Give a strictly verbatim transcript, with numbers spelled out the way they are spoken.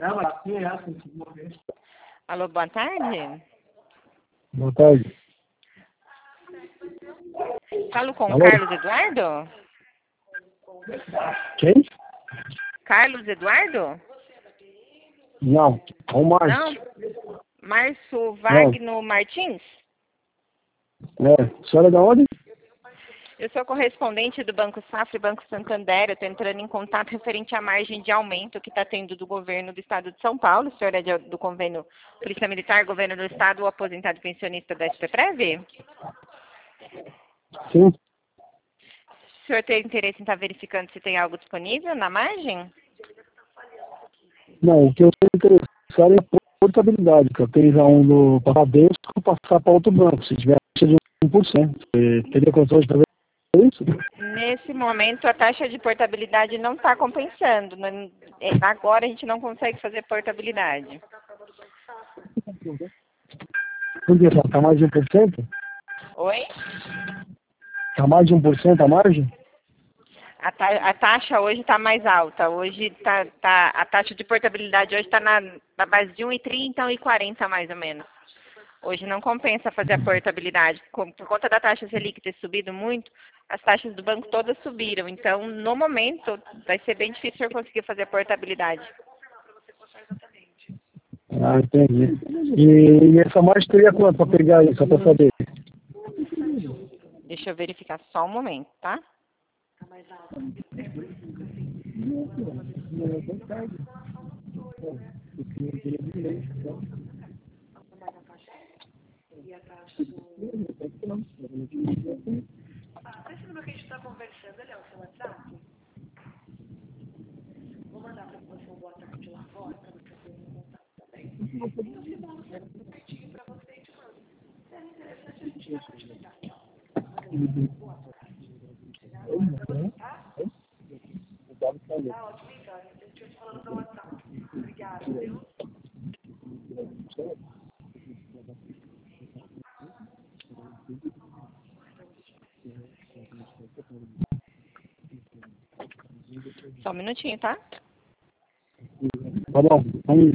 Alô, boa tarde. Boa tarde. Falo com Alô? Carlos Eduardo? Quem? Carlos Eduardo? Não, é o Márcio. Não? Márcio Wagner Martins? É, a senhora é da onde? Eu sou correspondente do Banco Safra e Banco Santander. Eu estou entrando em contato referente à margem de aumento que está tendo do governo do Estado de São Paulo. O senhor é de- do convênio Polícia Militar, Governo do Estado, ou aposentado pensionista da S P Prev? Sim. O senhor tem interesse em estar verificando se tem algo disponível na margem? Não, o que eu tenho interessado é a portabilidade, que eu tenho já um do Bradesco passar para outro banco, se tiver taxa de um por cento. Você teria condições de fazer isso? Nesse momento, a taxa de portabilidade não está compensando. Não- é, Agora a gente não consegue fazer portabilidade. Por que? Está mais de um por cento? Oi? Está mais de um por cento a margem? A, ta a taxa hoje está mais alta. Hoje tá, tá, a taxa de portabilidade hoje está na, na base de um e trinta, um e quarenta mais ou menos. Hoje não compensa fazer a portabilidade. Com- Por conta da taxa Selic ter subido muito, as taxas do banco todas subiram. Então, no momento, vai ser bem difícil eu conseguir fazer a portabilidade. Ah, entendi. E, e essa margem teria quanto para pegar aí, só para saber? Deixa eu verificar só um momento, tá? Só um minutinho, tá? Tá bom. Aí.